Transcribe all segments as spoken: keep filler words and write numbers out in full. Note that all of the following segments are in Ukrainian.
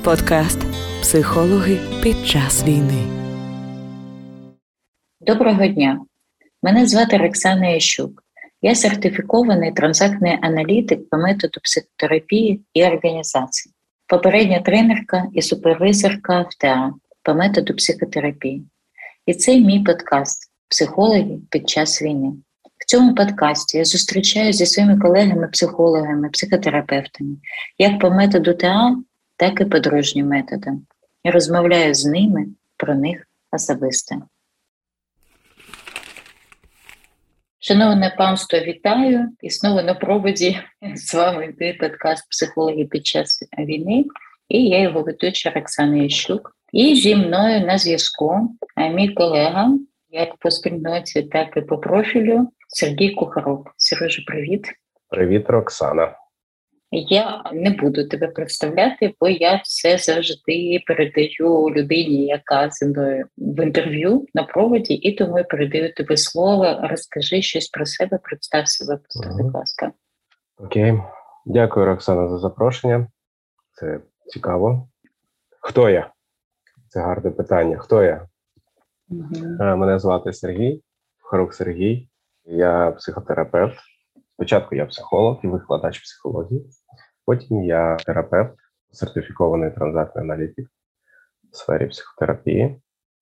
Подкаст «Психологи під час війни». Доброго дня. Мене звати Роксана Ящук. Я сертифікований транзактний аналітик по методу психотерапії і організації. Попередня тренерка і супервізорка в ТЕА по методу психотерапії. І це мій подкаст «Психологи під час війни». В цьому подкасті я зустрічаюся зі своїми колегами-психологами, психотерапевтами, як по методу ТЕА, так і по дружнім методам. І розмовляю з ними про них особисто. Шановне панство, вітаю. І знову на проводі з вами йде подкаст «Психологи під час війни». І я його ведуча Роксана Ящук. І зі мною на зв'язку мій колега, як по спільноті, так і по профілю, Сергій Кухарук. Сережа, привіт. Привіт, Роксана. Я не буду тебе представляти, бо я все завжди передаю людині, яка зі мною в інтерв'ю на проводі, і тому я передаю тобі слово. Розкажи щось про себе, представ себе, будь ласка. Окей. Дякую, Роксана, за запрошення. Це цікаво. Хто я? Це гарне питання. Хто я? Угу. Мене звати Сергій, Кухарук Сергій. Я психотерапевт. Спочатку я психолог і викладач психології. Потім я терапевт, сертифікований транзактний аналітик в сфері психотерапії.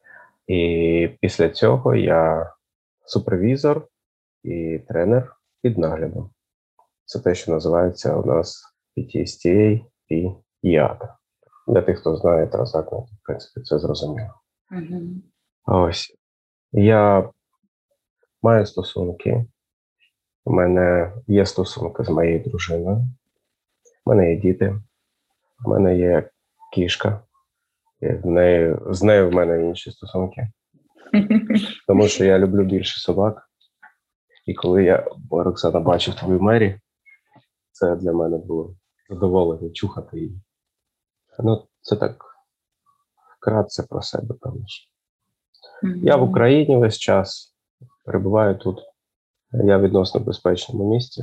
І після цього я супервізор і тренер під наглядом. Це те, що називається у нас пі ті ес ті ей і і ей ей ті. Для тих, хто знає транзактний, в принципі, це зрозуміло. Угу. Ось. Я маю стосунки. У мене є стосунки з моєю дружиною. У мене є діти. У мене є кішка. І в неї, з нею в мене інші стосунки. Тому що я люблю більше собак. І коли я, Роксана, бачив твою Мері, це для мене було задоволення чухати її. Ну, це так вкратце про себе, певно. Mm-hmm. Я в Україні весь час, перебуваю тут. Я в відносно безпечному місці.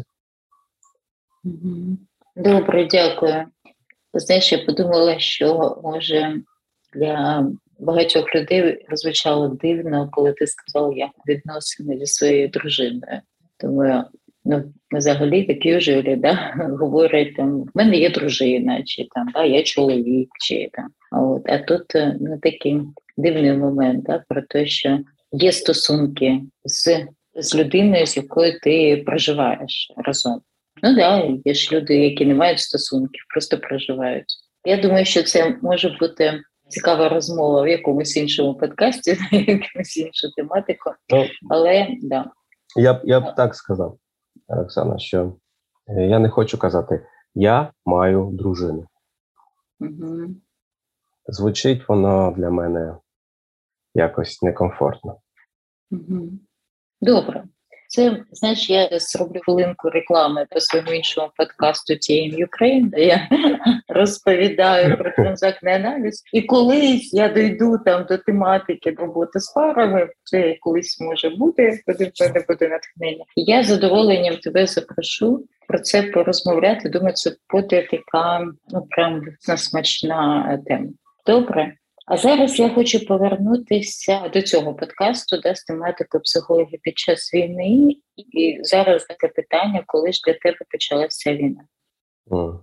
Mm-hmm. Добре, дякую. Знаєш, я подумала, що, може, для багатьох людей звучало дивно, коли ти сказав, як відносини зі своєю дружиною. Тому, ну, взагалі такі вже люди, да, говорять, там, в мене є дружина, чи там, да, я чоловік, чи там. От, а тут, ну, такий дивний момент, да, про те, що є стосунки з, з людиною, з якою ти проживаєш разом. Ну да, є ж люди, які не мають стосунків, просто проживають. Я думаю, що це може бути цікава розмова в якомусь іншому подкасті, на якусь іншу тематику, ну, але, да. Я б, я б так сказав, Роксана, що я не хочу казати, я маю дружину. Угу. Звучить воно для мене якось некомфортно. Угу. Добре. Це, знаєш, я зроблю хвилинку реклами по своєму іншому подкасту Team Ukraine, де я розповідаю про транзактний аналіз. І колись я дійду там до тематики роботи з парами, це колись може бути, коли в мене буде натхнення. І я з задоволенням тебе запрошу про це порозмовляти. Думаю, це буде така, ну, прям смачна тема. Добре? А зараз я хочу повернутися до цього подкасту, де з тематикою психології під час війни. І зараз таке питання, коли ж для тебе почалася війна? Mm.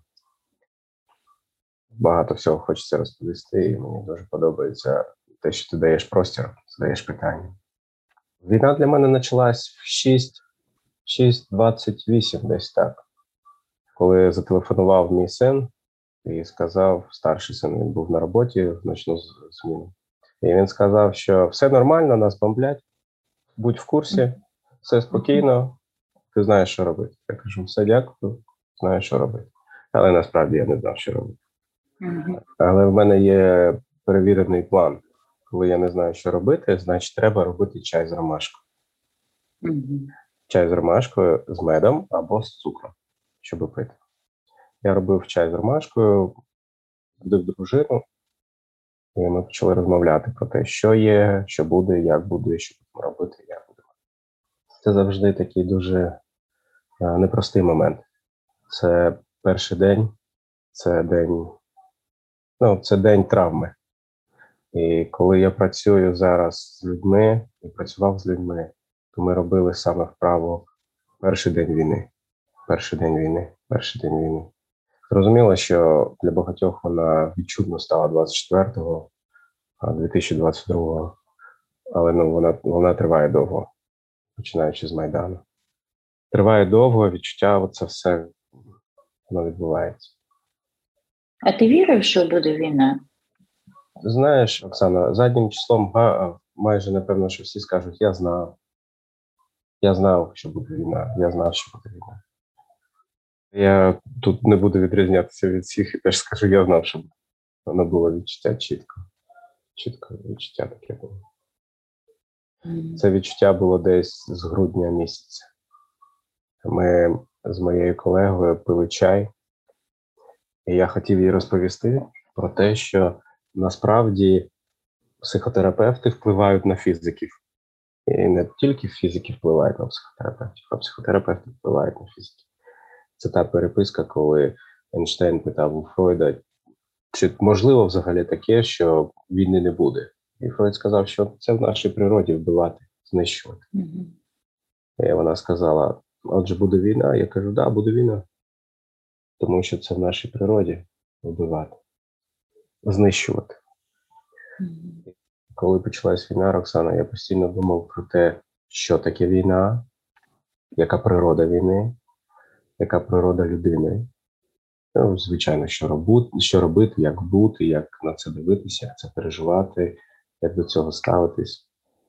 Багато всього хочеться розповісти, і мені дуже подобається те, що ти даєш простір, задаєш питання. Війна для мене почалась в шість двадцять вісім десь так, коли зателефонував мій син. І сказав, старший син, він був на роботі в ночну зміну. І він сказав, що все нормально, нас бомблять, будь в курсі, все спокійно, ти знаєш, що робити. Я кажу, все, дякую, знаю, що робити. Але насправді я не знав, що робити. Але в мене є перевірений план. Коли я не знаю, що робити, значить треба робити чай з ромашкою. Чай з ромашкою з медом або з цукром, щоб пити. Я робив чай з ромашкою, будив дружину, і ми почали розмовляти про те, що є, що буде, як буде, що будемо робити, як будемо. Це завжди такий дуже непростий момент. Це перший день, це день Ну, це день травми. І коли я працюю зараз з людьми і працював з людьми, то ми робили саме вправу перший день війни. Перший день війни, перший день війни. Зрозуміло, що для багатьох вона відчутно стала двадцять четвертого дві тисячі двадцять другого, але ну, вона, вона триває довго, починаючи з Майдану. Триває довго, відчуття, оце все, воно відбувається. А ти вірив, що буде війна? Знаєш, Оксана, заднім числом га- майже напевно, що всі скажуть, я знав. Я знав, що буде війна, я знав, що буде війна. Я тут не буду відрізнятися від всіх і теж скажу, я знав, що воно було відчуття чітко. Чітко відчуття таке було. Це відчуття було десь з грудня місяця. Ми з моєю колегою пили чай, і я хотів їй розповісти про те, що насправді психотерапевти впливають на фізиків. І не тільки фізики впливають на психотерапевтів, а психотерапевти впливають на фізиків. Це та переписка, коли Ейнштейн питав у Фройда, чи можливо взагалі таке, що війни не буде. І Фройд сказав, що це в нашій природі вбивати, знищувати. Mm-hmm. І вона сказала, отже, буде війна? Я кажу, да, буде війна. Тому що це в нашій природі вбивати, знищувати. Mm-hmm. Коли почалась війна, Роксана, я постійно думав про те, що таке війна, яка природа війни, яка природа людини. Ну, звичайно, що робити, що робити, як бути, як на це дивитися, як це переживати, як до цього ставитись.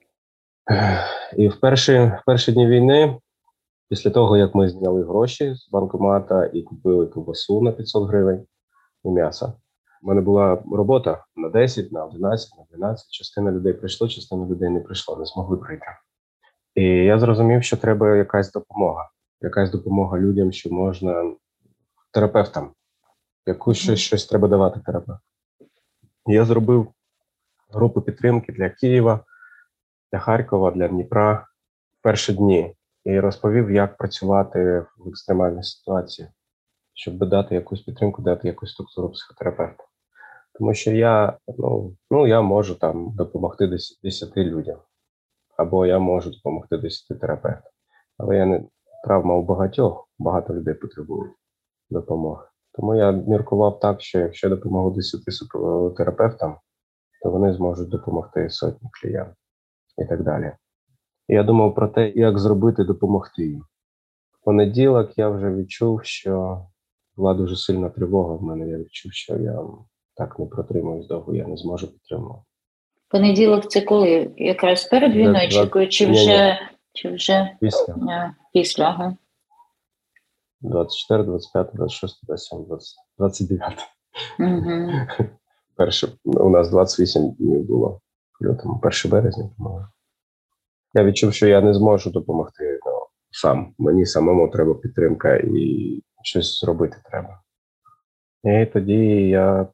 І в перші, в перші дні війни, після того, як ми зняли гроші з банкомата і купили ковбасу на п'ятсот гривень і м'ясо, у мене була робота на десять, на одинадцять, на дванадцять. Частина людей прийшло, частина людей не прийшло, не змогли прийти. І я зрозумів, що треба якась допомога. Якась допомога людям, що можна терапевтам. Якусь щось, щось треба давати терапевтам. Я зробив групу підтримки для Києва, для Харкова, для Дніпра в перші дні. І розповів, як працювати в екстремальній ситуації, щоб дати якусь підтримку, дати якусь структуру психотерапевта. Тому що я, ну, ну, я можу там допомогти десяти людям. Або я можу допомогти десяти терапевтам. Але я не травма у багатьох, багато людей потребують допомоги. Тому я міркував так, що якщо я допомогу десяти терапевтам, то вони зможуть допомогти сотні клієнтів і так далі. І я думав про те, як зробити, допомогти їм. В понеділок я вже відчув, що була дуже сильна тривога в мене. Я відчув, що я так не протримуюсь довго, я не зможу підтримувати. Понеділок це коли? Якраз перед війною, чи, чи вже, чи вже після? А, після, ага. двадцять четверте, двадцять п'яте, двадцять шосте, двадцять сьоме, двадцять дев'яте. Угу. Перше, у нас двадцять вісім днів було в лютому, перше березня, по-моєму. Я відчув, що я не зможу допомогти ну, сам. Мені самому треба підтримка і щось зробити треба. І тоді я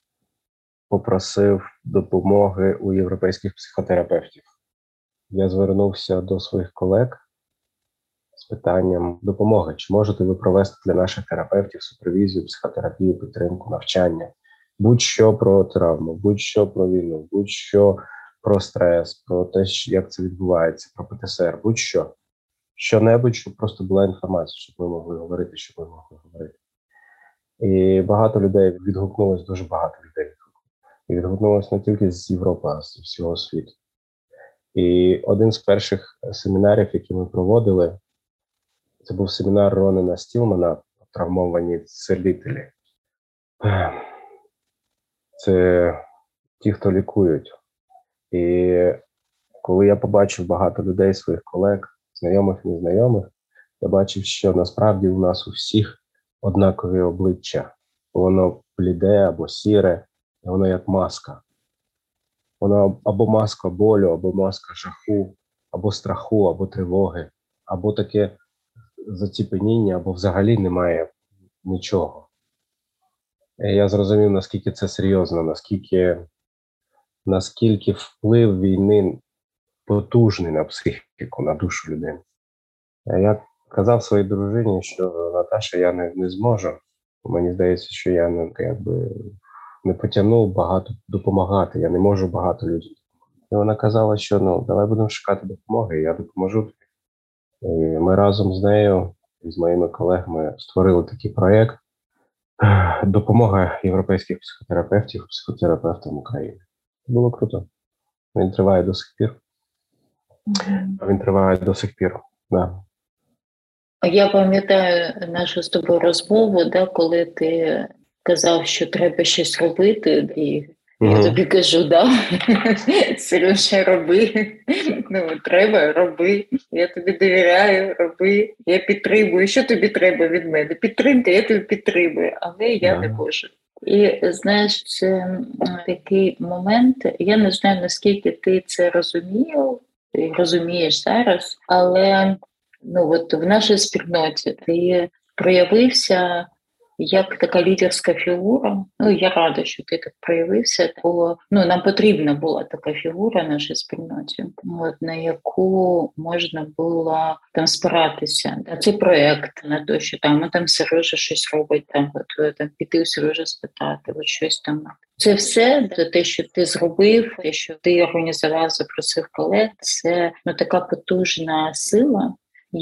попросив допомоги у європейських психотерапевтів. Я звернувся до своїх колег з питанням допомоги. Чи можете ви провести для наших терапевтів супервізію, психотерапію, підтримку, навчання? Будь-що про травму, будь-що про війну, будь-що про стрес, про те, як це відбувається, про Пе Те Ес Ер, будь-що. Що-небудь, щоб просто була інформація, щоб ми могли говорити, щоб ми могли говорити. І багато людей відгукнулось, дуже багато людей. І відгукнулось не тільки з Європи, а з всього світу. І один з перших семінарів, які ми проводили, це був семінар Ронана Стілмана «Травмовані цілителі». Це ті, хто лікують. І коли я побачив багато людей, своїх колег, знайомих, незнайомих, я бачив, що насправді у нас у всіх однакові обличчя. Воно бліде або сіре, і воно як маска. Воно або маска болю, або маска жаху, або страху, або тривоги, або таке заціпеніння, або взагалі немає нічого. І я зрозумів, наскільки це серйозно, наскільки, наскільки вплив війни потужний на психіку, на душу людини. Я казав своїй дружині, що Наташа, я не, не зможу. Мені здається, що я не, якби, не потягнув багато допомагати, я не можу багато людям. І вона казала, що ну, давай будемо шукати допомоги, я допоможу тобі. І ми разом з нею і з моїми колегами створили такий проєкт «Допомога європейських психотерапевтів психотерапевтам України». Це було круто. Він триває до сих пір. Mm-hmm. Він триває до сих пір, да. Я пам'ятаю нашу з тобою розмову, да, коли ти казав, що треба щось робити, і mm-hmm. я тобі кажу, да, Сережа, роби, ну, треба, роби, я тобі довіряю, роби, я підтримую, що тобі треба від мене? Підтримка, я тобі підтримую, але я yeah. не можу. І, знаєш, це такий момент, я не знаю, наскільки ти це розумів, ти розумієш зараз, але ну, от в нашій спільноті ти проявився як така лідерська фігура. Ну, я рада, що ти так проявився, бо ну, нам потрібна була така фігура в нашій спільноті, от, на яку можна було там спиратися. На цей проєкт, на те, що там, ну, там Сережа щось робить, там, от, там піти у Сережа спитати, от щось там. Це все, те, що ти зробив, те, що ти організував, запросив колег, це ну, така потужна сила,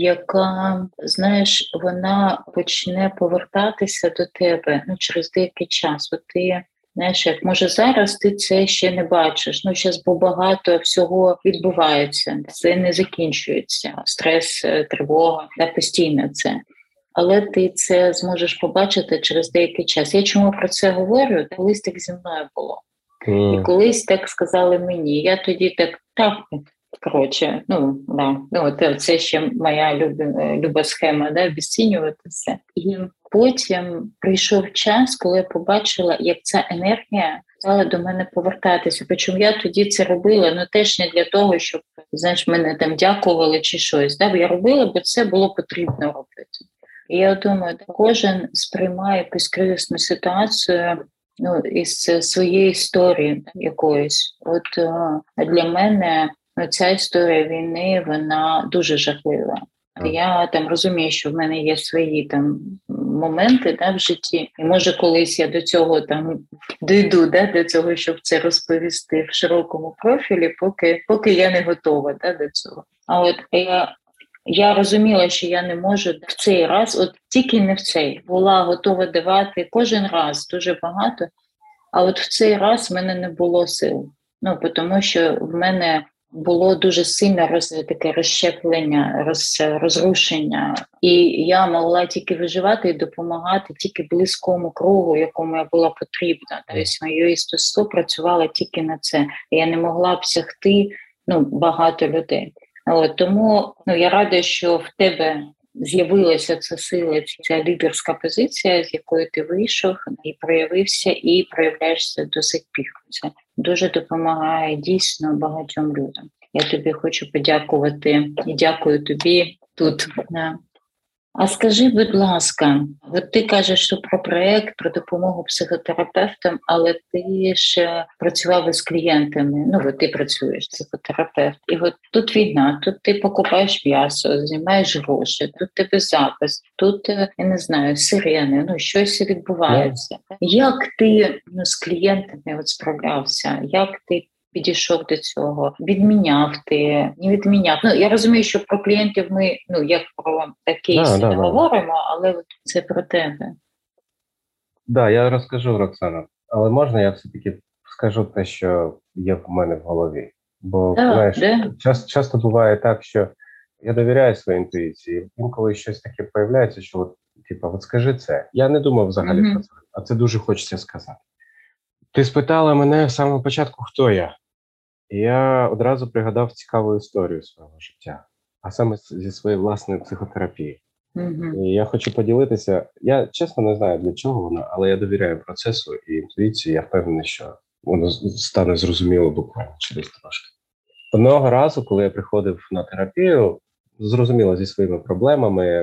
яка, знаєш, вона почне повертатися до тебе ну, через деякий час. От ти, знаєш, як може зараз ти це ще не бачиш, ну зараз бо багато всього відбувається, це не закінчується, стрес, тривога, да, постійно це. Але ти це зможеш побачити через деякий час. Я чому про це говорю? Колись так зі мною було. Mm. І колись так сказали мені. Я тоді так, так, коротше, ну, да, ну, це ще моя люба, люба схема, да, обесцінювати все. І потім прийшов час, коли я побачила, як ця енергія стала до мене повертатися. Причому я тоді це робила, ну теж не для того, щоб, знаєш, мене там дякували чи щось. Да? Бо я робила, бо це було потрібно робити. І я думаю, кожен сприймає якусь кризисну ситуацію ну, із своєї історії якоїсь. От а для мене ця історія війни, вона дуже жахлива. Я там розумію, що в мене є свої там моменти да, в житті, і може колись я до цього там дійду, да, до цього, щоб це розповісти в широкому профілі, поки, поки я не готова да, до цього. А от я, я розуміла, що я не можу в цей раз, от тільки не в цей, була готова давати кожен раз дуже багато, а от в цей раз в мене не було сил. Ну, тому що в мене було дуже сильне роз, таке розщеплення, роз, розрушення. І я могла тільки виживати і допомагати тільки близькому кругу, якому я була потрібна. Тобто моє історство працювало тільки на це. Я не могла обсягти ну, багато людей. От, тому ну, я рада, що в тебе з'явилася ця сила, ця лідерська позиція, з якої ти вийшов і проявився, і проявляєшся до сих пір. Це дуже допомагає дійсно багатьом людям. Я тобі хочу подякувати і дякую тобі тут. А скажи, будь ласка, от ти кажеш, що про проєкт, про допомогу психотерапевтам, але ти ж працював із клієнтами, ну, от ти працюєш, психотерапевт, і от тут війна, тут ти покупаєш м'ясо, знімаєш гроші, тут тебе запис, тут, я не знаю, сирени, ну, щось відбувається. Yeah. Як ти ну, з клієнтами от справлявся? Як ти підійшов до цього, відміняв ти, не відміняв. Ну, я розумію, що про клієнтів ми, ну, як про кейс да, не да, говоримо, але от це про тебе. Так, да, я розкажу, Роксана, але можна я все-таки скажу те, що є в мене в голові? Бо, да, знаєш, да. Часто, часто буває так, що я довіряю своїй інтуїції, інколи щось таке появляється, що от, типа, от скажи це. Я не думав взагалі mm-hmm. про це, а це дуже хочеться сказати. Ти спитала мене з самого початку, хто я. І я одразу пригадав цікаву історію свого життя, а саме зі своєї власної психотерапії. Mm-hmm. І я хочу поділитися, я чесно не знаю для чого вона, але я довіряю процесу і інтуїції, я впевнений, що воно стане зрозуміло буквально через трошки. Одного разу, коли я приходив на терапію, зрозуміло зі своїми проблемами,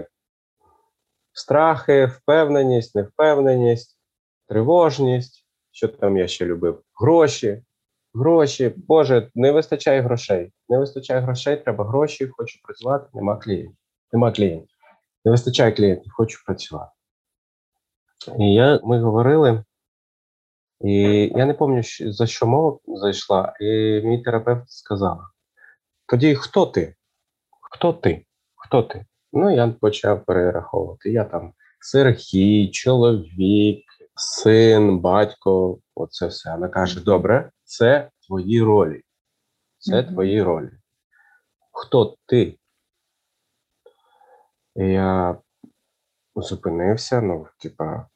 страхи, впевненість, невпевненість, тривожність, що там я ще любив, гроші. Гроші, Боже, не вистачає грошей. Не вистачає грошей, треба гроші, хочу працювати, нема клієнтів. Нема клієнтів. Не вистачає клієнтів, хочу працювати. І я, ми говорили, І я не пам'ятаю, за що мова зайшла, і мій терапевт сказала: тоді хто ти? Хто ти? Хто ти? Ну, я почав перераховувати. Я там Сергій, чоловік, син, батько, оце все. Вона каже: добре, це твої ролі. Це Mm-hmm. твої ролі. Хто ти? І я зупинився, ну, типа,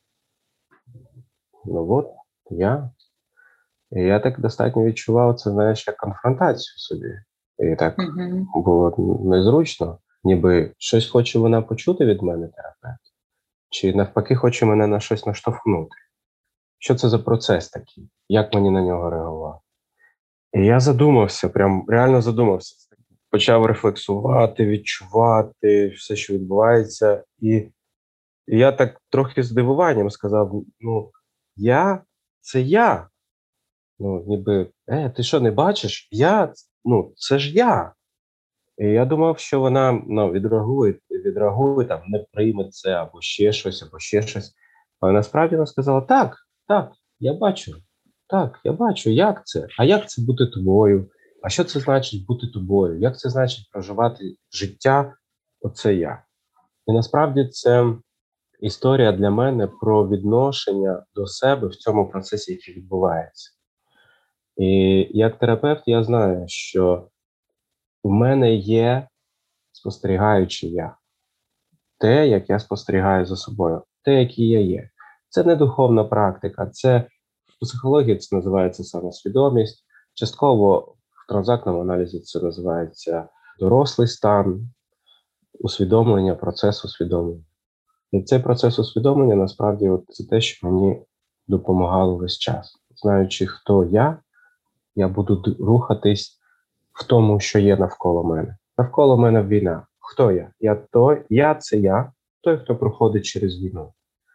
ну от, я. І я так достатньо відчував це, знаєш, як конфронтацію собі. І так Mm-hmm. було незручно. Ніби щось хоче вона почути від мене, терапевт, чи навпаки хоче мене на щось наштовхнути. Що це за процес такий? Як мені на нього реагувати? І я задумався, прям реально задумався. Почав рефлексувати, відчувати все, що відбувається. І, і я так трохи з здивуванням сказав: ну, я – це я. Ну, ніби, е, ти що, не бачиш? Я, ну, це ж я. І я думав, що вона, ну, відреагує, відреагує, там, не прийме це, або ще щось, або ще щось. Але насправді вона сказала: так, так, я бачу, так, я бачу, як це? А як це бути тобою? А що це значить бути тобою? Як це значить проживати життя? Оце я. І насправді це історія для мене про відношення до себе в цьому процесі, який відбувається. І як терапевт я знаю, що в мене є спостерігаючий я. Те, як я спостерігаю за собою. Те, який я є. Це не духовна практика. Це в психології це називається самосвідомість. Частково в транзактному аналізі це називається дорослий стан, усвідомлення, процес усвідомлення. І цей процес усвідомлення, насправді, от, це те, що мені допомагало весь час. Знаючи, хто я, я буду рухатись в тому, що є навколо мене. Навколо мене війна. Хто я? Я той, я це я, той, хто проходить через війну.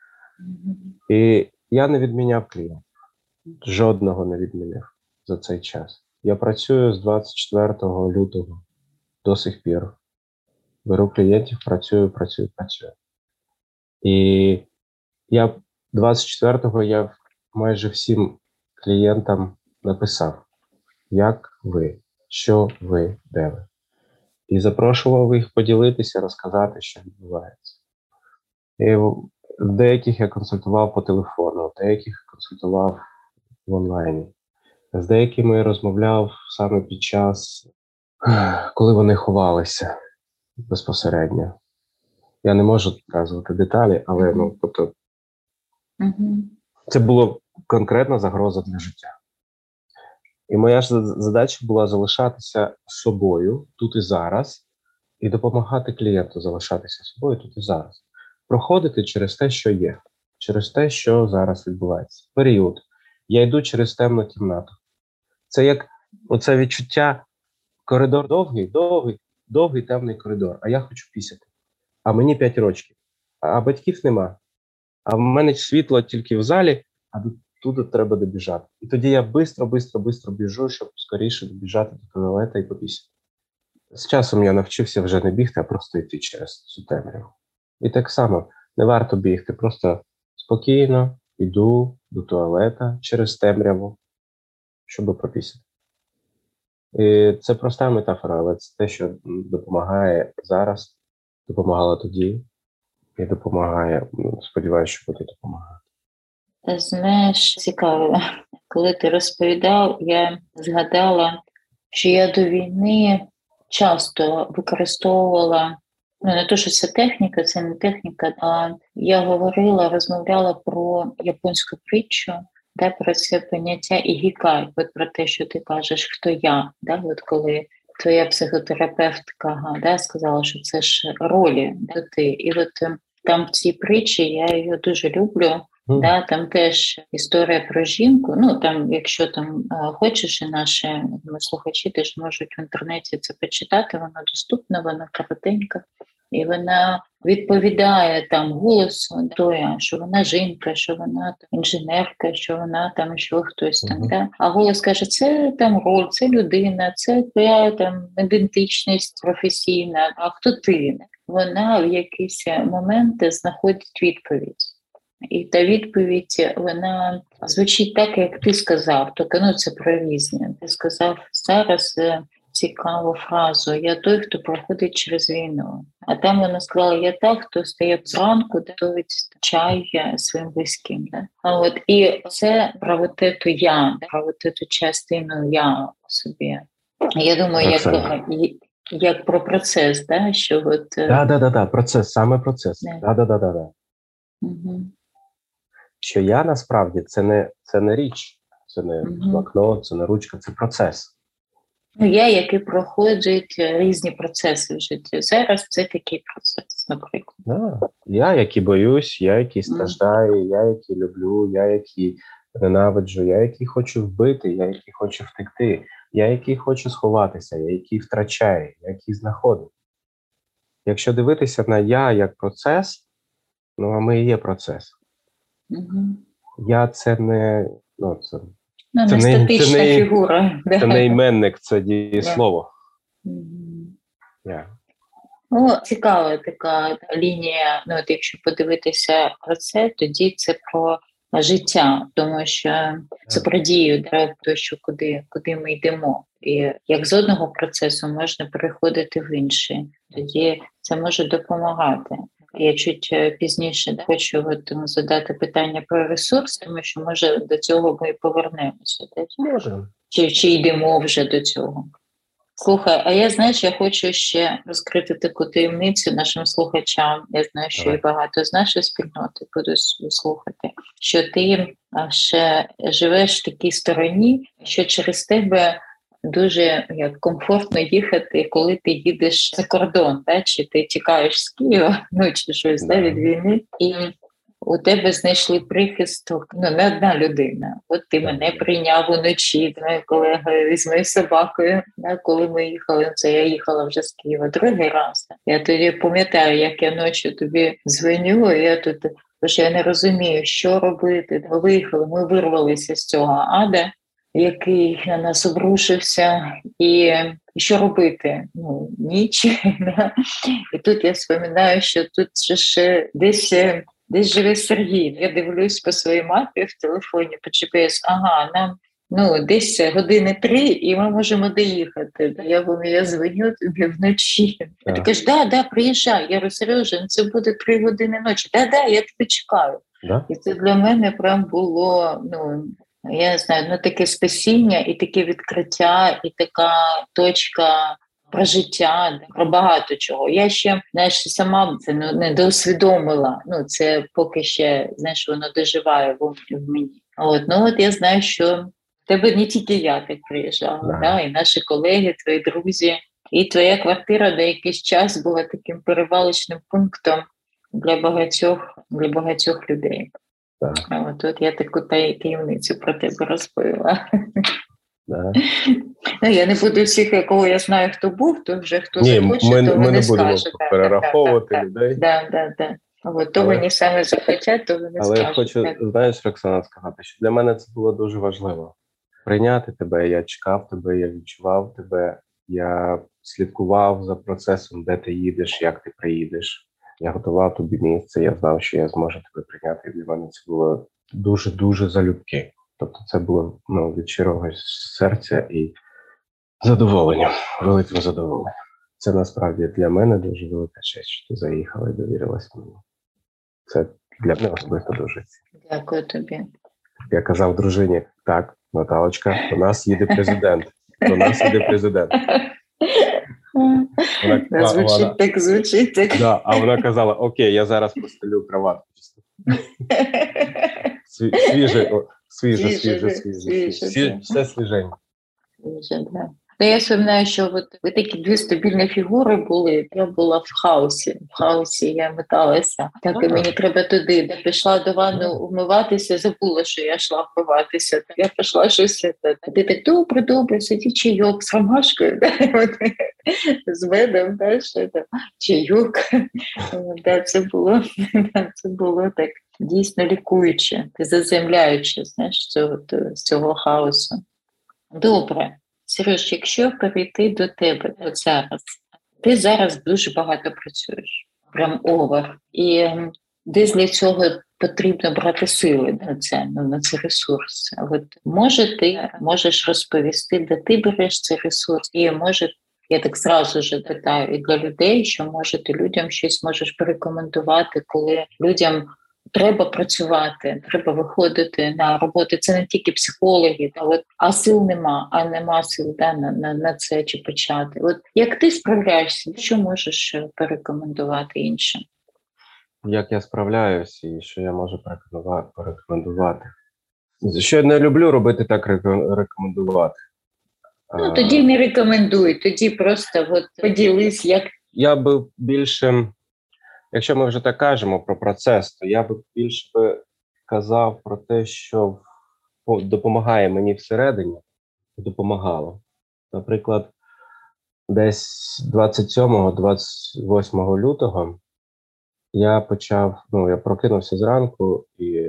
І я не відміняв клієнтів. Жодного не відміняв за цей час. Я працюю з двадцять четвертого лютого до сих пір. Беру клієнтів, працюю, працюю, працюю. І я двадцять четвертого я майже всім клієнтам написав: як ви, що ви, де ви. І запрошував їх поділитися, розказати, що відбувається. І в деяких я консультував по телефону, деяких консультував в онлайні. З деякими я розмовляв саме під час, коли вони ховалися безпосередньо. Я не можу показувати деталі, але ну, тобто, Mm-hmm. це було конкретна загроза для життя. І моя ж задача була залишатися собою тут і зараз, і допомагати клієнту залишатися собою тут і зараз. Проходити через те, що є, через те, що зараз відбувається. Період. Я йду через темну кімнату. Це як оце відчуття: коридор довгий, довгий, довгий темний коридор, а я хочу пісяти. А мені п'ять років, а батьків нема. А в мене світло тільки в залі, а туди треба добіжати. І тоді я бистро, бистро, бистро біжу, щоб скоріше добіжати до туалета і попісяти. З часом я навчився вже не бігти, а просто йти через цю темряву. І так само, не варто бігти, просто спокійно йду до туалета через темряву, щоб попісяти. І це проста метафора, але це те, що допомагає зараз, допомагало тоді і допомагає, сподіваюся, що буде допомагати. Знаєш, цікаво, коли ти розповідав, я згадала, що я до війни часто використовувала, ну не то, що це техніка, це не техніка, а я говорила, розмовляла про японську притчу, да, про це поняття ігікай, от про те, що ти кажеш, хто я, да, от коли твоя психотерапевтка, да, сказала, що це ж ролі, да, ти, і от там в цій притчі, я її дуже люблю, mm. да, там теж історія про жінку, ну там, якщо там хочеш, і наші слухачі теж можуть в інтернеті це почитати, вона доступна, вона коротенька, і вона відповідає там голосу, що вона жінка, що вона там інженерка, що вона там що хтось там, mm-hmm. да? А голос каже, це там роль, це людина, це твоя там ідентичність професійна, а хто ти? Вона в якісь моменти знаходить відповідь. І та відповідь, вона звучить так, як ти сказав, тільки ну, це про різне. Ти сказав зараз цікаву фразу «Я той, хто проходить через війну». А там вона сказала «Я та, хто стає зранку, готовить чай своїм близьким». Да? А от, і це про вот эту «я», про вот эту частину «я» у собі. Я думаю, як, як про процес, да? Що от... Да, да, да, да, процес, саме процес. Да. Да, да, да, да, да. Угу. Що я насправді це не, це не річ, це не Угу. блокнот, це не ручка, це процес. Ну, я, який проходить різні процеси в житті. Зараз це такий процес, наприклад. Да. Я, який боюсь, я, який страждаю, я, який люблю, я, який ненавиджу, я, який хочу вбити, я, який хочу втекти, я, який хочу сховатися, я, який втрачає, я, який знаходить. Якщо дивитися на я як процес, ну, а ми і є процес. Угу. Я це не... Ну, це, ну, це не статична це не, фігура. Це не іменник, це дієслово. Угу. Yeah. Ну, цікава така лінія, ну, от якщо подивитися про це, тоді це про життя, тому що це про дію, да, то, що куди, куди ми йдемо. І як з одного процесу можна переходити в інший, тоді це може допомагати. Я чуть пізніше да, хочу от, задати питання про ресурс, тому що, може, до цього ми повернемося. Можемо. Чи, чи йдемо вже до цього? Слухай, а я, знаєш, я хочу ще розкрити таку таємницю нашим слухачам. Я знаю, що і багато з нашої спільноти будуть слухати, що ти ще живеш в такій стороні, що через тебе дуже як комфортно їхати, коли ти їдеш за кордон, да? Чи ти тікаєш з Києва, ну чи щось да, від війни, і у тебе знайшли прихисток, ну, не одна людина. От ти мене прийняв уночі, моя колега з моєю собакою, да, коли ми їхали, це я їхала вже з Києва другий раз. Я тоді пам'ятаю, як я ночі тобі дзвоню, і я тут, бо я не розумію, що робити. Ми виїхали, ми вирвалися з цього ада, який на нас обрушився, і, і що робити? Ну, ніч. І тут я споминаю, що тут ще десь... Десь живе Сергій. Я дивлюсь по своїй мапі в телефоні, по джі пі ес. Ага, нам ну, десь години три, і ми можемо доїхати. Я говорю, я дзвоню тобі вночі. А ти кажеш, да, да, приїжджай. Я говорю, Сережа, це буде три години ночі. Да, да, я тебе чекаю. Да? І це для мене прям було, ну, я не знаю, ну таке спасіння і таке відкриття, і така точка про життя, про багато чого. Я ще, знаєш, сама це ну, не доусвідомила. Ну, це поки ще, знаєш, воно доживає в, в мені. От, ну, от я знаю, що в тебе не тільки я так приїжджала, да. Да, і наші колеги, твої друзі. І твоя квартира на якийсь час була таким перевалочним пунктом для багатьох, для багатьох людей. Да. От, от я таку таємницю про тебе розповіла. Да. Ну, я не буду всіх, кого я знаю, хто був, то вже хто Ні, захоче, ми, то ми вони не будемо скажуть. перераховувати да, людей. Да, да, да. От, то Але... вони саме захотять, то вони Але скажуть. Але я хочу, так. знаєш, Роксана, сказати, що для мене це було дуже важливо. Прийняти тебе, я чекав тебе, я відчував тебе, я слідкував за процесом, де ти їдеш, як ти приїдеш. Я готував тобі місце, я знав, що я зможу тебе прийняти. І для мене це було дуже-дуже залюбки. Тобто це було ну, від щирого серця і задоволення, великим задоволенням. Це насправді для мене дуже велика честь, що ти заїхала і довірилась мені. Це для мене особисто дуже. Дякую тобі. Я казав дружині, так, Наталочка, до нас їде президент. До нас їде президент. Вона, да, звучить вона, так, звучить так. Да, а вона казала, окей, я зараз постелю кроватку. Свіже, свіже, свіже, свіже. Все свіженько. Свіже, да. Ну, я вспоминаю, що от ви такі дві стабільні фігури були. Я була в хаосі. В хаосі я металася. Так, і мені треба туди. Я пішла до ванну вмиватися, забула, що я йшла вмиватися. Я пішла щось. А ти так, добре, добре, сиді чайок з ромашкою. З медом, чайок. Це було, це було так дійсно лікуюче, заземляюче, знаєш, з цього хаосу. Добре. Сереж, якщо перейти до тебе от зараз, ти зараз дуже багато працюєш, прям овер. І десь для цього потрібно брати сили на це, на це ресурс. От може ти можеш розповісти, де ти береш цей ресурс, і може, я так зразу ж питаю і для людей, що може ти людям щось можеш порекомендувати, коли людям треба працювати, треба виходити на роботу. Це не тільки психологи, а, от, а сил нема, а нема сил да, на, на, на це чи почати. От як ти справляєшся, що можеш порекомендувати іншим? Як я справляюсь і що я можу порекомендувати? Що я не люблю робити так рекомендувати. Ну, тоді не рекомендуй, тоді просто от поділись, як... Я би більше, якщо ми вже так кажемо про процес, то я би більше би казав про те, що допомагає мені всередині, допомагало. Наприклад, десь двадцять сьомого - двадцять восьмого лютого я почав, ну, я прокинувся зранку і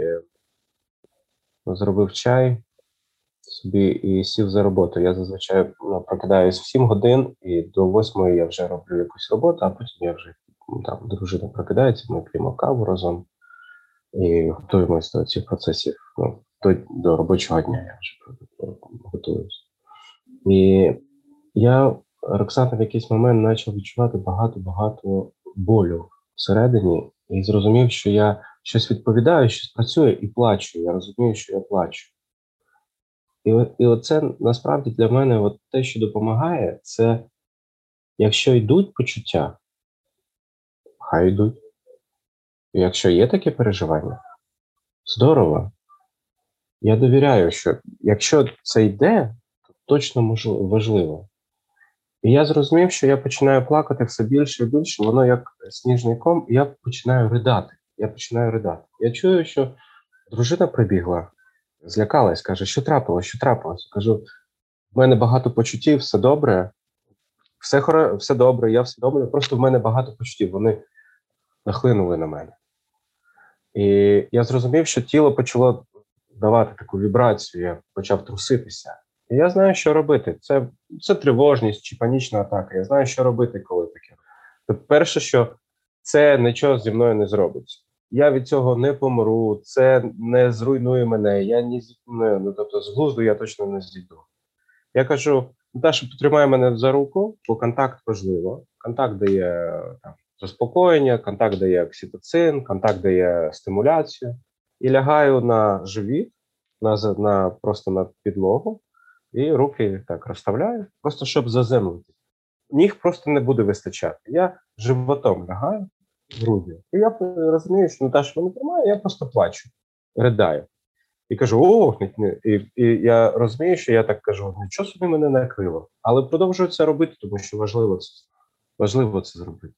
зробив чай собі і сів за роботу. Я зазвичай ну, прокидаюсь в сім годин, і до восьмої я вже роблю якусь роботу, а потім я вже, там, дружина прокидається, ми п'ємо каву разом і готуємося до цих процесів, ну, до, до робочого дня я вже готуюсь. І я, Роксана, в якийсь момент почав відчувати багато-багато болю всередині і зрозумів, що я щось відповідаю, щось працює і плачу. Я розумію, що я плачу. І, і оце насправді для мене от те, що допомагає, це якщо йдуть почуття, хай йдуть. І якщо є таке переживання, здорово. Я довіряю, що якщо це йде, то точно важливо. І я зрозумів, що я починаю плакати все більше і більше, воно як сніжний ком, і я починаю ридати. Я починаю ридати. Я чую, що дружина прибігла, злякалась, каже, що трапилось, що трапилось. Кажу, в мене багато почуттів, все добре, все, хоро, все добре, я все добре, просто в мене багато почуттів, вони нахлинули на мене. І я зрозумів, що тіло почало давати таку вібрацію, я почав труситися. І я знаю, що робити. Це, це тривожність чи панічна атака. Я знаю, що робити, коли таке. Тобто, перше, що це нічого зі мною не зробиться. Я від цього не помру, це не зруйнує мене, я ні, ну, тобто з глузду я точно не зійду. Я кажу, Наташа, потримай мене за руку, бо контакт важливо. Контакт дає там, заспокоєння, контакт дає окситоцин, контакт дає стимуляцію. І лягаю на живіт, на, на, просто на підлогу, і руки так розставляю, просто щоб заземлити. Ніг просто не буде вистачати. Я животом лягаю в груди. І я розумію, що Наташа мене тримає, я просто плачу, ридаю. І кажу, о, і, і я розумію, що я так кажу, нічого собі мене накрило. Але продовжую це робити, тому що важливо це, важливо це зробити.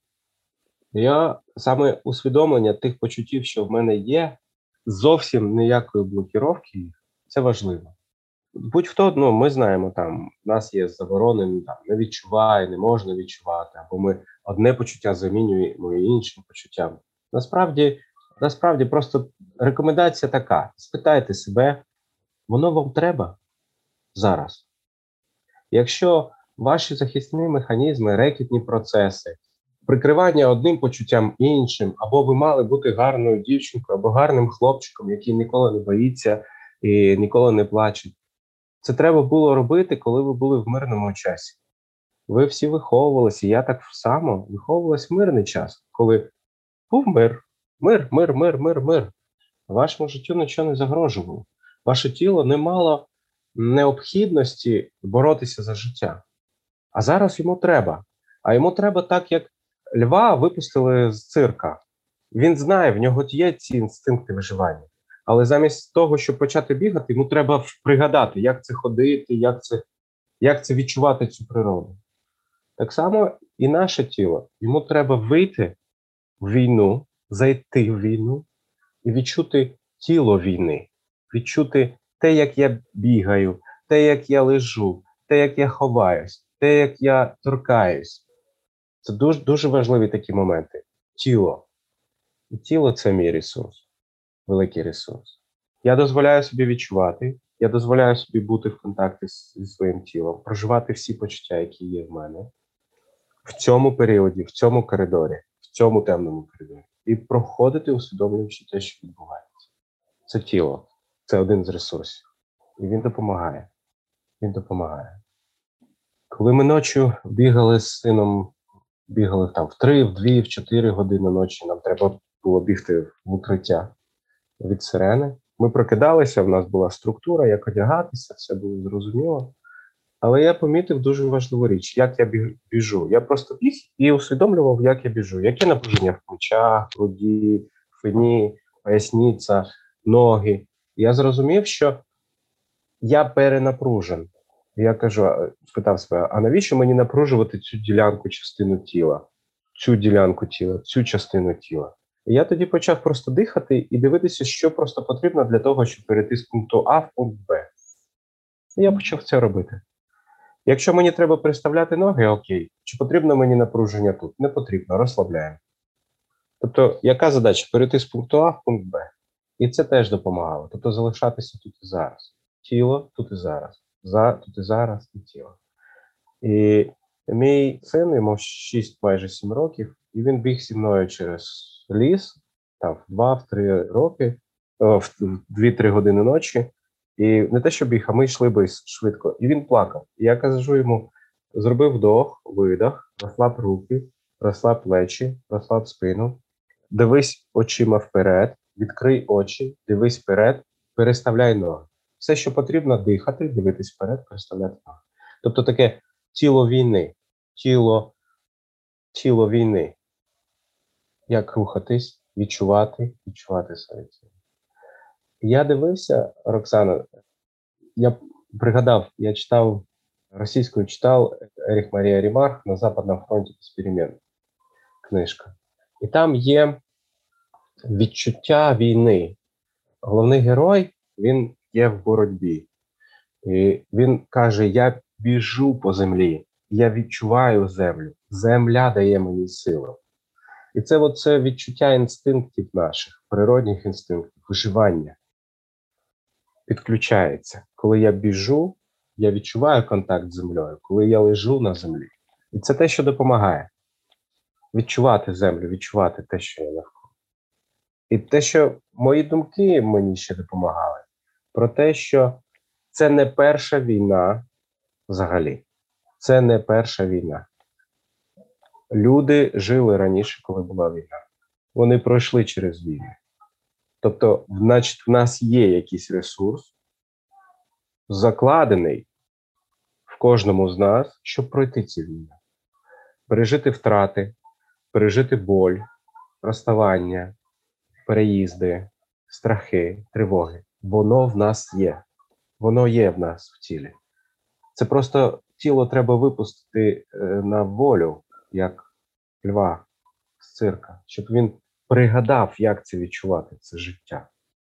Я саме усвідомлення тих почуттів, що в мене є, зовсім ніякої блокіровки, це важливо. Будь-хто, ну, ми знаємо, там, в нас є заборони, там, не відчуває, не можна відчувати, або ми одне почуття замінюємо іншим почуттям. Насправді, насправді просто рекомендація така, спитайте себе, воно вам треба зараз? Якщо ваші захисні механізми, рекетні процеси, прикривання одним почуттям іншим, або ви мали бути гарною дівчинкою, або гарним хлопчиком, який ніколи не боїться і ніколи не плаче, це треба було робити, коли ви були в мирному часі. Ви всі виховувалися, я так само виховувалась в мирний час, коли був мир, мир, мир, мир, мир, мир. Вашому життю нічого не загрожувало. Ваше тіло не мало необхідності боротися за життя. А зараз йому треба. А йому треба так, як льва випустили з цирка. Він знає, в нього є ці інстинкти виживання. Але замість того, щоб почати бігати, йому треба пригадати, як це ходити, як це, як це відчувати цю природу. Так само і наше тіло. Йому треба вийти в війну, зайти в війну і відчути тіло війни. Відчути те, як я бігаю, те, як я лежу, те, як я ховаюсь, те, як я торкаюсь. Це дуже, дуже важливі такі моменти. Тіло. І тіло – це мій ресурс. Великий ресурс. Я дозволяю собі відчувати, я дозволяю собі бути в контакті зі своїм тілом, проживати всі почуття, які є в мене. В цьому періоді, в цьому коридорі, в цьому темному коридорі. і проходити, усвідомлюючи те, що відбувається. Це тіло, це один з ресурсів. І він допомагає. Він допомагає. Коли ми ночі бігали з сином, бігали там в три, в дві, в чотири години ночі, нам треба було бігти в укриття від сирени. Ми прокидалися, в нас була структура, як одягатися, все було зрозуміло. Але я помітив дуже важливу річ, як я біжу. Я просто біг і усвідомлював, як я біжу. Яке напруження в плечах, груді, спині, поясниця, ноги. Я зрозумів, що я перенапружен. Я кажу, спитав себе, а навіщо мені напружувати цю ділянку, частину тіла? Цю ділянку тіла, цю частину тіла. І я тоді почав просто дихати і дивитися, що просто потрібно для того, щоб перейти з пункту А в пункт Б. І я почав це робити. Якщо мені треба переставляти ноги, окей. Чи потрібно мені напруження тут? Не потрібно, розслабляємо. Тобто, яка задача? Перейти з пункту А в пункт Б. І це теж допомагало. Тобто, залишатися тут і зараз. Тіло тут і зараз. За, тут і зараз, і тіло. І мій син, йому шість, майже сім років, і він біг зі мною через ліс, там, в два-три роки, о, в дві-три години ночі. І не те, що біг, а ми йшли би швидко. І він плакав. І я кажу йому, зроби вдох, видох, розслаб руки, розслаб плечі, розслаб спину, дивись очима вперед, відкрий очі, дивись вперед, переставляй ноги. Все, що потрібно, дихати, дивитись вперед, переставляти ноги. Тобто таке тіло війни, тіло, тіло війни. Як рухатись, відчувати, відчувати своє тіло. Я дивився, Роксана, я пригадав, я читав, російською читав Еріх Марія Ремарк «На Западному фронті експеримент», книжка. І там є відчуття війни. Головний герой, він є в боротьбі. І він каже, я біжу по землі, я відчуваю землю, земля дає мені силу. І це оце відчуття інстинктів наших, природних інстинктів, виживання. Підключається. Коли я біжу, я відчуваю контакт з землею, коли я лежу на землі. І це те, що допомагає. Відчувати землю, відчувати те, що я навколо. І те, що мої думки мені ще допомагали, про те, що це не перша війна взагалі. Це не перша війна. Люди жили раніше, коли була війна. Вони пройшли через війни. Тобто, значить, в нас є якийсь ресурс, закладений в кожному з нас, щоб пройти ці війни. Пережити втрати, пережити боль, розставання, переїзди, страхи, тривоги. Воно в нас є. Воно є в нас в тілі. Це просто тіло треба випустити на волю, як льва з цирка, щоб він пригадав, як це відчувати, це життя.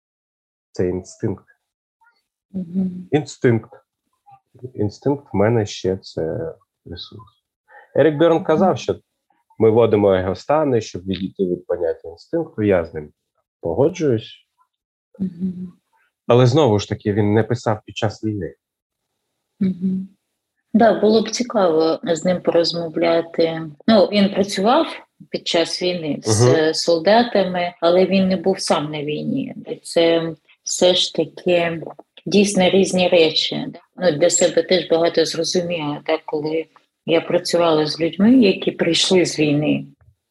Це інстинкт. Mm-hmm. Інстинкт. Інстинкт в мене ще це ресурс. Ерік Берн казав, що ми вводимо егостани, щоб відійти від поняття інстинкту. Я з ним погоджуюсь. Mm-hmm. Але знову ж таки, він не писав під час війни. Mm-hmm. Да, було б цікаво з ним порозмовляти. Ну, він працював під час війни з uh-huh. солдатами, але він не був сам на війні. Це все ж таки дійсно різні речі. Ну, для себе теж багато зрозуміла, так, коли я працювала з людьми, які прийшли з війни.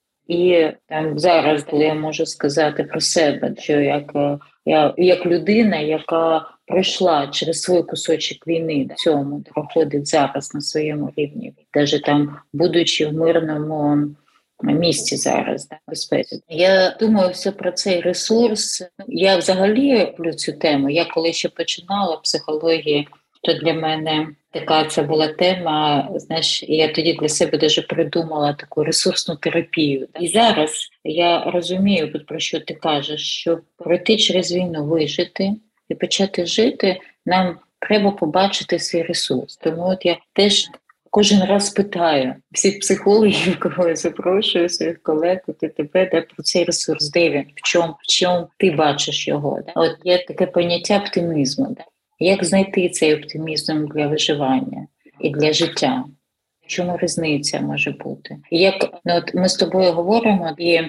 І там зараз, коли я можу сказати про себе, що як я як людина, яка пройшла через свій кусочок війни, в цьому проходить зараз на своєму рівні, навіть там, будучи в мирному місці зараз, да, безпеці. Я думаю все про цей ресурс. Я взагалі люблю цю тему. Я коли ще починала психологію, то для мене така це була тема, знаєш, я тоді для себе даже придумала таку ресурсну терапію. І зараз я розумію, про що ти кажеш, що пройти через війну, вижити і почати жити, нам треба побачити свій ресурс. Тому от я теж кожен раз питаю всіх психологів, кого я запрошую, своїх колег, і тебе, де про цей ресурс, де він, в чому, в чому ти бачиш його. Да? От є таке поняття оптимізму. Да? Як знайти цей оптимізм для виживання і для життя? В чому різниця може бути? І як ну, от ми з тобою говоримо, і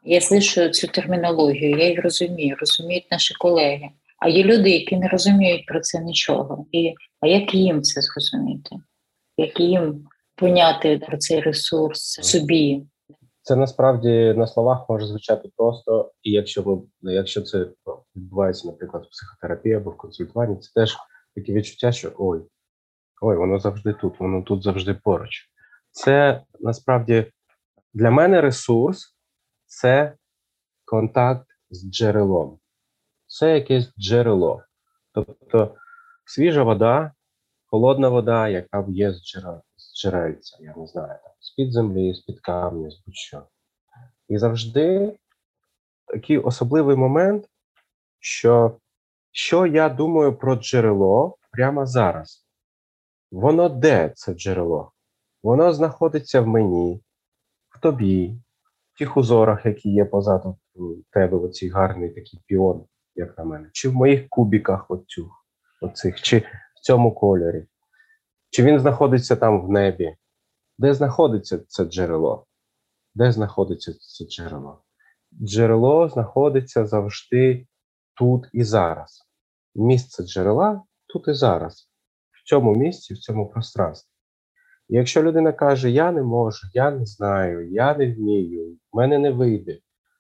Я слышу цю термінологію, я її розумію, розуміють наші колеги. А є люди, які не розуміють про це нічого. І, а як їм це зрозуміти? Як їм поняти про цей ресурс собі? Це насправді на словах може звучати просто, і якщо ми, якщо це відбувається, наприклад, в психотерапії або в консультуванні, це теж таке відчуття, що ой, ой, воно завжди тут, воно тут завжди поруч. Це насправді для мене ресурс – це контакт з джерелом. Це якесь джерело. Тобто свіжа вода, холодна вода, яка є з джерел, з джерельця, я не знаю, там, з-під землі, з-під камня, з будь-що. І завжди такий особливий момент, що, що я думаю про джерело прямо зараз. Воно де, це джерело? Воно знаходиться в мені, в тобі, в тих узорах, які є позаду тебе, оцій гарний такий піон, як на мене, чи в моїх кубіках оцю, оцих, чи в цьому кольорі, чи він знаходиться там в небі. Де знаходиться це джерело? Де знаходиться це джерело? Джерело знаходиться завжди тут і зараз. Місце джерела тут і зараз. В цьому місці, в цьому пространстві. І якщо людина каже, я не можу, я не знаю, я не вмію, в мене не вийде,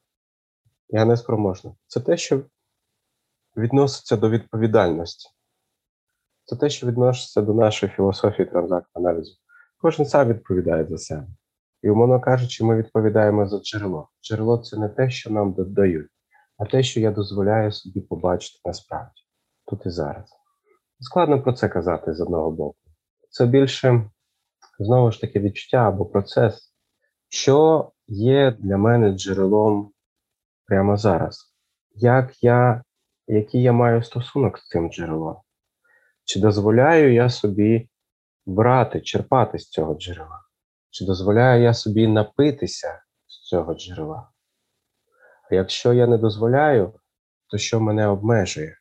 я не спроможна. Це те, що відноситься до відповідальності. Це те, що відноситься до нашої філософії транзактного аналізу. Кожен сам відповідає за себе. І, умовно кажучи, ми відповідаємо за джерело. Джерело – це не те, що нам додають, а те, що я дозволяю собі побачити насправді, тут і зараз. Складно про це казати з одного боку. Це більше, знову ж таки, відчуття або процес, що є для мене джерелом прямо зараз. Як я, який я маю стосунок з цим джерелом? Чи дозволяю я собі брати, черпати з цього джерела? Чи дозволяю я собі напитися з цього джерела? А якщо я не дозволяю, то що мене обмежує?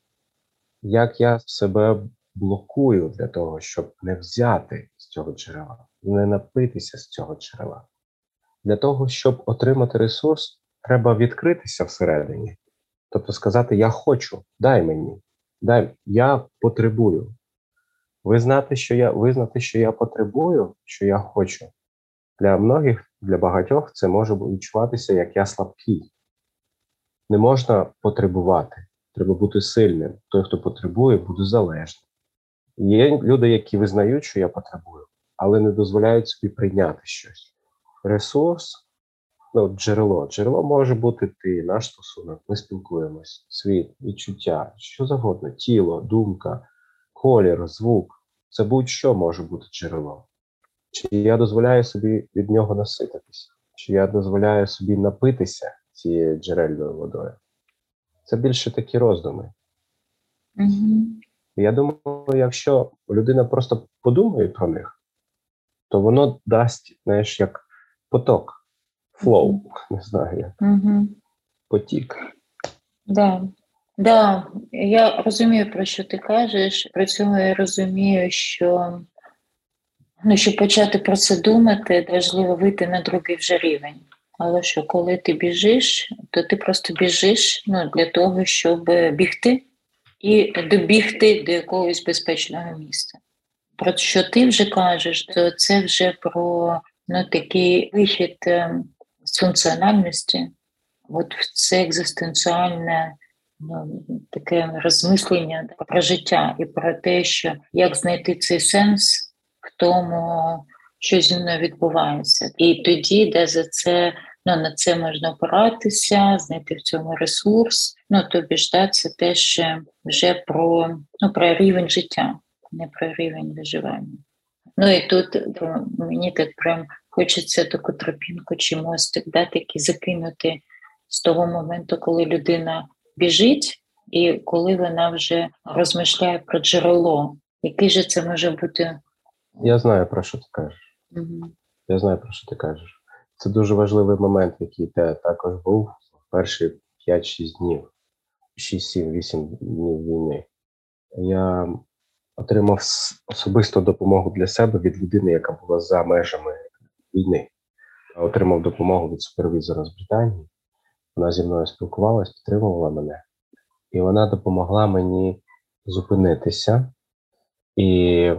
Як я себе блокую для того, щоб не взяти з цього джерела, не напитися з цього джерела? Для того, щоб отримати ресурс, треба відкритися всередині. Тобто сказати, я хочу, дай мені, дай, я потребую. Визнати, що я, визнати, що я потребую, що я хочу. Для многих, для багатьох це може відчуватися, як я слабкий. Не можна потребувати. Треба бути сильним. Той, хто потребує, буде залежним. Є люди, які визнають, що я потребую, але не дозволяють собі прийняти щось. Ресурс, ну, джерело. Джерело може бути ти, наш стосунок, ми спілкуємось, світ, відчуття, що завгодно, тіло, думка, колір, звук. Це будь-що може бути джерело. Чи я дозволяю собі від нього насититися? Чи я дозволяю собі напитися цією джерельною водою? Це більше такі роздуми. Mm-hmm. Я думаю, якщо людина просто подумає про них, то воно дасть, знаєш, як поток, флоу, mm-hmm. не знаю як, mm-hmm. потік. Да. Да, я розумію, про що ти кажеш, при цьому я розумію, що ну, щоб почати про це думати, важливо вийти на другий вже рівень. Але що, коли ти біжиш, то ти просто біжиш ну, для того, щоб бігти і добігти до якогось безпечного місця. Про що ти вже кажеш, то це вже про ну, такий вихід з функціональності, от в це екзистенціальне ну, таке розмислення про життя і про те, що як знайти цей сенс в тому, що зі мною відбувається. І тоді, де за це, ну, на це можна опиратися, знайти в цьому ресурс, ну, тобі ж, да, це теж вже про, ну, про рівень життя, не про рівень виживання. Ну, і тут мені так прям хочеться таку тропінку чи мостик, да, таки закинути з того моменту, коли людина біжить, і коли вона вже розмишляє про джерело. Який же це може бути? Я знаю, про що ти кажеш. Угу. Я знаю, про що ти кажеш. Це дуже важливий момент, який те також був в перші п'ять-шість днів, шість-сім-вісім днів війни. Я отримав особисту допомогу для себе від людини, яка була за межами війни. Я отримав допомогу від супервізора з Британії. Вона зі мною спілкувалась, підтримувала мене. І вона допомогла мені зупинитися. І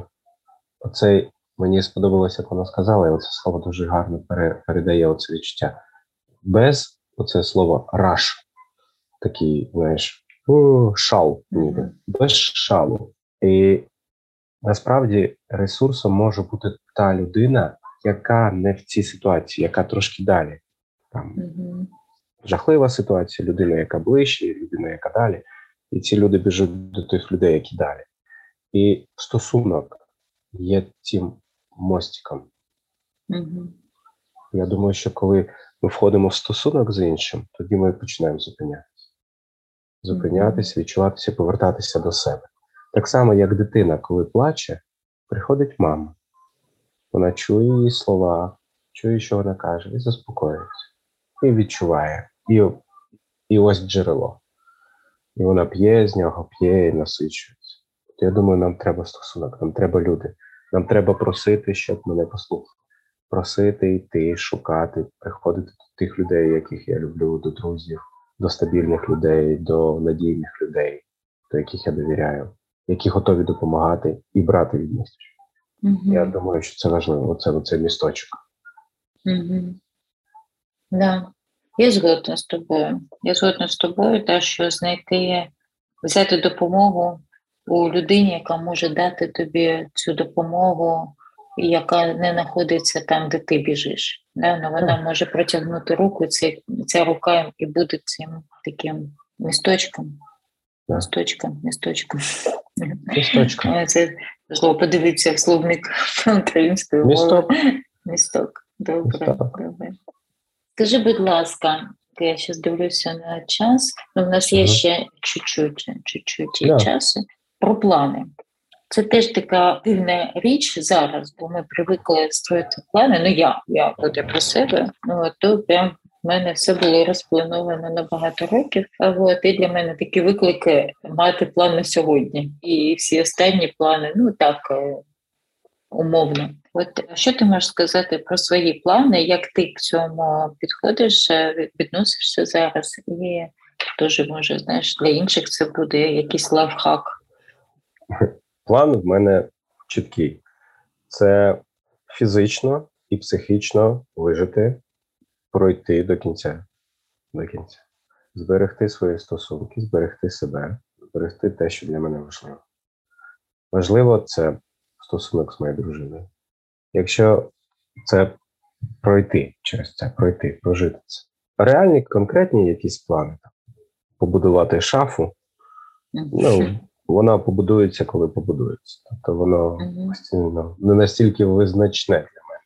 оце мені сподобалося, як вона сказала, і оце слово дуже гарно пере, передає оце відчуття. Без оце слово «rush», такий, знаєш, шал, ніби, без шалу. І насправді ресурсом може бути та людина, яка не в цій ситуації, яка трошки далі. Там mm-hmm. жахлива ситуація, людина, яка ближче, людина, яка далі. І ці люди біжуть до тих людей, які далі. І стосунок є цим мостиком. Mm-hmm. Я думаю, що коли ми входимо в стосунок з іншим, тоді ми починаємо зупинятися. Зупинятися, відчуватися, повертатися до себе. Так само, як дитина, коли плаче, приходить мама. Вона чує її слова, чує, що вона каже, і заспокоюється. І відчуває. І, і ось джерело. І вона п'є з нього, п'є і насичується. Я думаю, нам треба стосунок, нам треба люди. Нам треба просити, щоб мене послухали. Просити, йти, шукати, приходити до тих людей, яких я люблю, до друзів, до стабільних людей, до надійних людей, до яких я довіряю, які готові допомагати і брати від них. Mm-hmm. Я думаю, що це важливо, оце, оце місточок. Mm-hmm. Да. Я згодна з тобою. Я згодна з тобою, те, що знайти, взяти допомогу у людині, яка може дати тобі цю допомогу, і яка не знаходиться там, де ти біжиш. Да? Но вона може протягнути руку, це, ця рука і буде цим таким місточком. Да. Місточком, місточком. Місточком. Це зло подивитися в словник української мови. Місток. Добре, Місток. Добре. Скажи, будь ласка, я зараз дивлюся на час, але в нас є uh-huh. ще чуть-чуть, чуть-чуть yeah. часу. Про плани. Це теж така дивна річ зараз, бо ми привикли строїти плани. Ну я, я буду про себе, ну, то прям в мене все було розплановано на багато років. А от і для мене такі виклики мати план на сьогодні. І всі останні плани, ну так, умовно. От що ти можеш сказати про свої плани, як ти к цьому підходиш, відносишся зараз? І теж, може, знаєш, для інших це буде якийсь лайфхак. План в мене чіткий. Це фізично і психічно вижити, пройти до кінця. До кінця. Зберегти свої стосунки, зберегти себе, зберегти те, що для мене важливо. Важливо це стосунок з моєю дружиною. Якщо це пройти через це, пройти, прожити це. Реальні, конкретні якісь плани. Побудувати шафу, ну, вона побудується, коли побудується. Тобто воно постійно не настільки визначне для мене.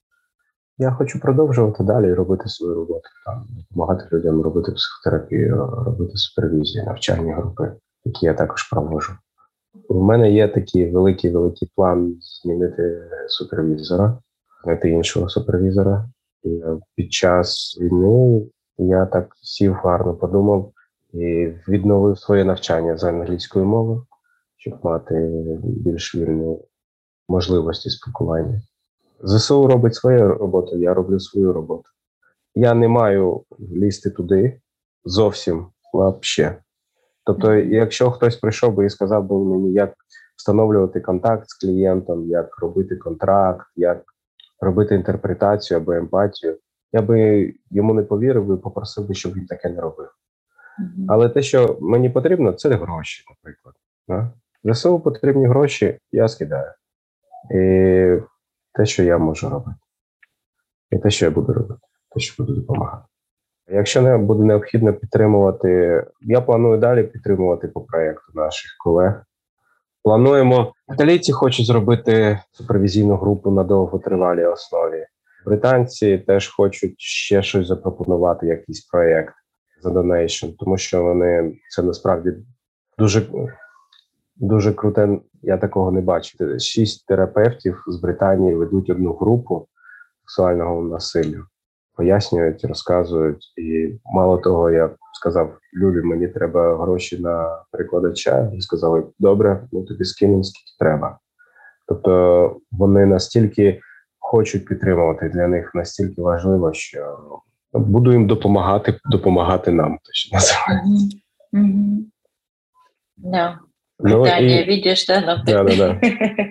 Я хочу продовжувати далі робити свою роботу. Там, допомагати людям робити психотерапію, робити супервізію, навчальні групи, які я також проводжу. У мене є такий великий-великий план змінити супервізора, знайти іншого супервізора. І під час війни я так сів, гарно подумав, і відновив своє навчання з англійської мови, щоб мати більш вільні можливості спілкування. ЗСУ робить свою роботу, я роблю свою роботу. Я не маю лізти туди зовсім, вообще. Тобто, якщо хтось прийшов би і сказав би мені, як встановлювати контакт з клієнтом, як робити контракт, як робити інтерпретацію або емпатію, я би йому не повірив і попросив би, щоб він таке не робив. Mm-hmm. Але те, що мені потрібно, це гроші, наприклад. Да? ЗСУ потрібні гроші, я скидаю. І те, що я можу робити. І те, що я буду робити. Те, що буду допомагати. Якщо не буде необхідно підтримувати, я планую далі підтримувати по проєкту наших колег. Плануємо, італійці хочуть зробити супервізійну групу на довготривалій основі. Британці теж хочуть ще щось запропонувати, якийсь проєкт за донейшн, тому що вони, це насправді дуже, дуже круте, я такого не бачив. Шість терапевтів з Британії ведуть одну групу сексуального насилля. Пояснюють, розказують. І мало того, я сказав, Люлі, мені треба гроші на перекладача. І сказали, добре, ми тобі скинемо, скільки треба. Тобто вони настільки хочуть підтримувати, для них настільки важливо, що Буду їм допомагати, допомагати нам, то що називається. Угу. Угу. Да. Ну, Питання, і... видиш, да, на да, да, да.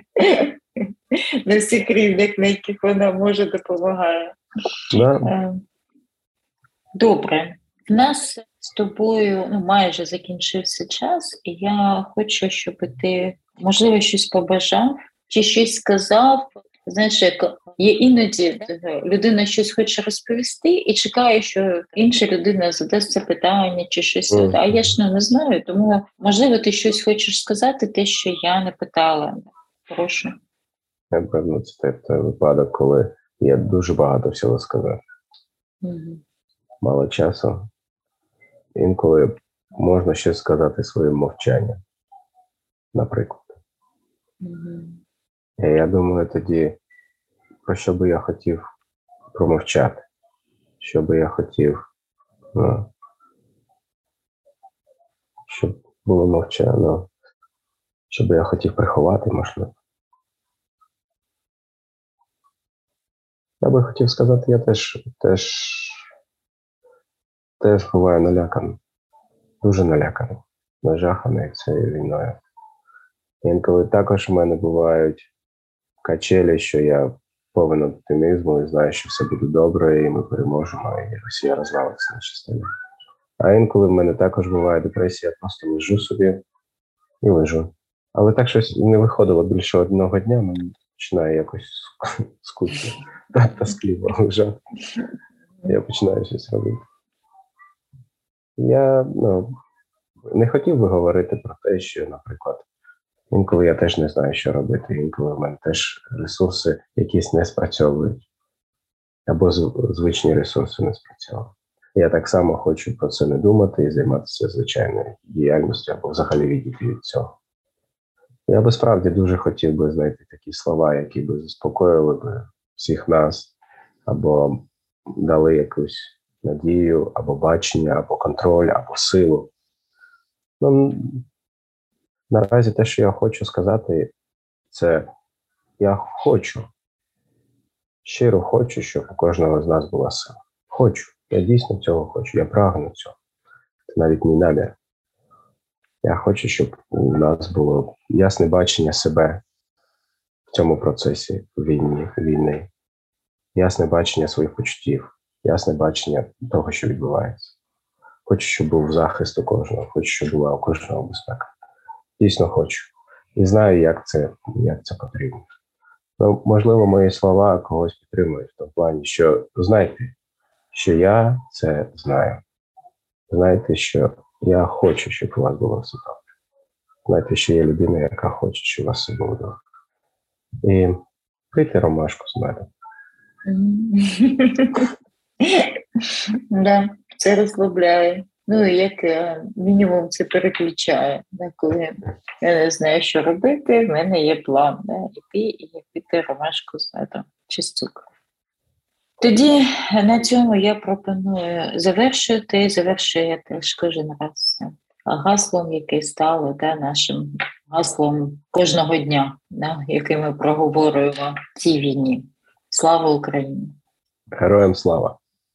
на всіх рівнях, на яких вона може допомагає. Да. Добре. В нас з тобою ну, майже закінчився час, і я хочу, щоб ти, можливо, щось побажав чи щось сказав. Знаєш, як є іноді людина щось хоче розповісти і чекає, що інша людина задасть це питання чи щось. Mm. А я ж не, не знаю, тому, можливо, ти щось хочеш сказати, те, що я не питала. Прошу. Напевно, це той випадок, коли я дуже багато всього сказав. Mm-hmm. Мало часу. Інколи можна щось сказати своїм мовчанням, наприклад. Mm-hmm. І я думаю, тоді, про що би я хотів промовчати, що би я хотів, ну, щоб було мовчано, що би я хотів приховати, можливо. Я би хотів сказати, я теж, теж, теж буваю наляканий, дуже наляканий, нажаханий цією війною. Інколи також в мене бувають качелі, що я повен оптимізму і знаю, що все буде добре, і ми переможемо, і Росія розвалиться на частини. А інколи в мене також буває депресія, я просто лежу собі і лежу. Але так щось не виходило більше одного дня, мені починає якось скучно, тоскливо лежати. Я починаю щось робити. Я ну, не хотів би говорити про те, що, наприклад, інколи я теж не знаю, що робити, інколи в мене теж ресурси якісь не спрацьовують. Або звичні ресурси не спрацьовують. Я так само хочу про це не думати і займатися звичайною діяльністю, або взагалі відійти від цього. Я би справді дуже хотів би знайти такі слова, які би заспокоїли би всіх нас, або дали якусь надію, або бачення, або контроль, або силу. Ну, наразі те, що я хочу сказати, це я хочу, щиро хочу, щоб у кожного з нас була сила. Хочу. Я дійсно цього хочу. Я прагну цього. Це навіть мій намір. Я хочу, щоб у нас було ясне бачення себе в цьому процесі війни, війни. Ясне бачення своїх почуттів. Ясне бачення того, що відбувається. Хочу, щоб був захист у кожного. Хочу, щоб була у кожного безпека. Дійсно хочу. І знаю, як це, як це потрібно. Ну, можливо, мої слова когось підтримують в тому плані, що знайте, що я це знаю. Знайте, що я хочу, щоб у вас було все добре. Знайте, що є людина, яка хоче, щоб у вас все було добре. І пийте ромашку з медом. Да, це розслабляє. Ну, як мінімум це переключає. Коли я не знаю, що робити, в мене є план. Да? Іти і пити ромашку з медом чи з цукром. Тоді на цьому я пропоную завершити. Завершую я теж кожен раз гаслом, яке стало да, нашим гаслом кожного дня, да, який ми проговорюємо в цій війні. Слава Україні! Героям слава!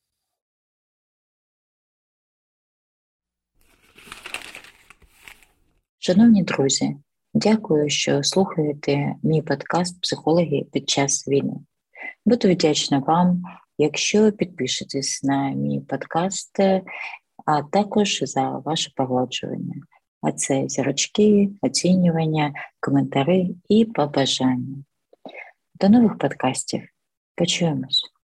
Шановні друзі, дякую, що слухаєте мій подкаст «Психологи під час війни». Буду вдячна вам, якщо підпишетесь на мій подкаст, а також за ваше погоджування. А це зірочки, оцінювання, коментарі і побажання. До нових подкастів. Почуємось.